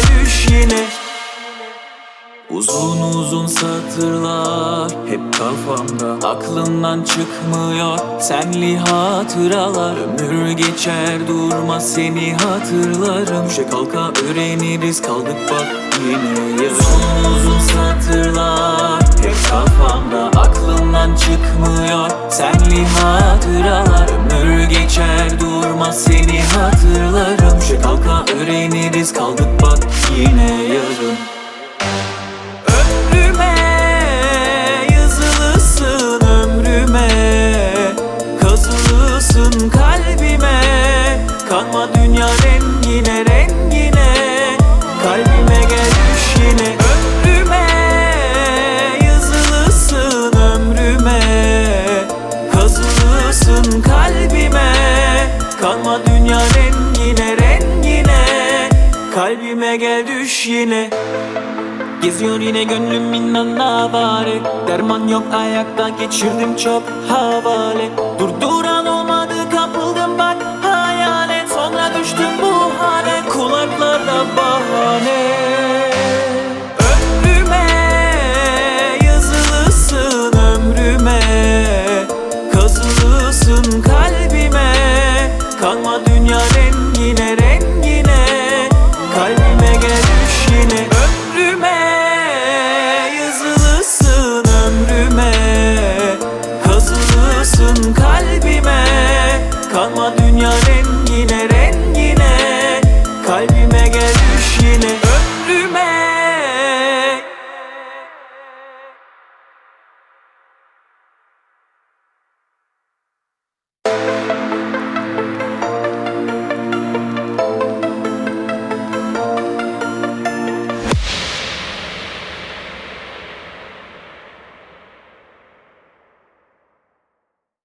düş yine. Uzun uzun satırlar hep kafamda, aklımdan çıkmıyor senli hatıralar. Ömür geçer durma seni hatırlarım. Düşe kalka öğreniriz kaldık bak yine yarın. Uzun uzun satırlar hep kafamda, aklımdan çıkmıyor senli hatıralar. Ömür geçer durma seni hatırlarım. Düşe kalka öğreniriz kaldık bak yine yarın. Ömrüme yazılısın, ömrüme kazılısın kalbime. Kanma dünya rengine rengine, kalbime gel düş yine. Ömrüme yazılısın, ömrüme kazılısın kalbime. Kanma dünya rengine rengine, kalbime gel düş yine. Geziyor yine gönlüm inan avare, derman yok ayakta geçirdim çok havale. Durduran olmadı kapıldım bak hayale, sonra düştüm bu hale kulaklarda bahane. Ömrüme yazılısın, ömrüme kazılısın kalbime. Kanma dünya rengine rengine, kalbime gel düş yine. Ömrüme yazılısın, ömrüme kazılısın kalbime. Kanma dünya rengine rengine, kalbime